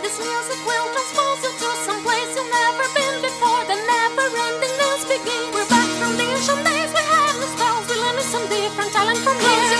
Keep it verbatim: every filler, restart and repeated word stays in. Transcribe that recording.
This music will transpose you to some place you've never been before. The never-ending dance begins. We're back from the ancient days. We have no styles. We learned some different talent from here.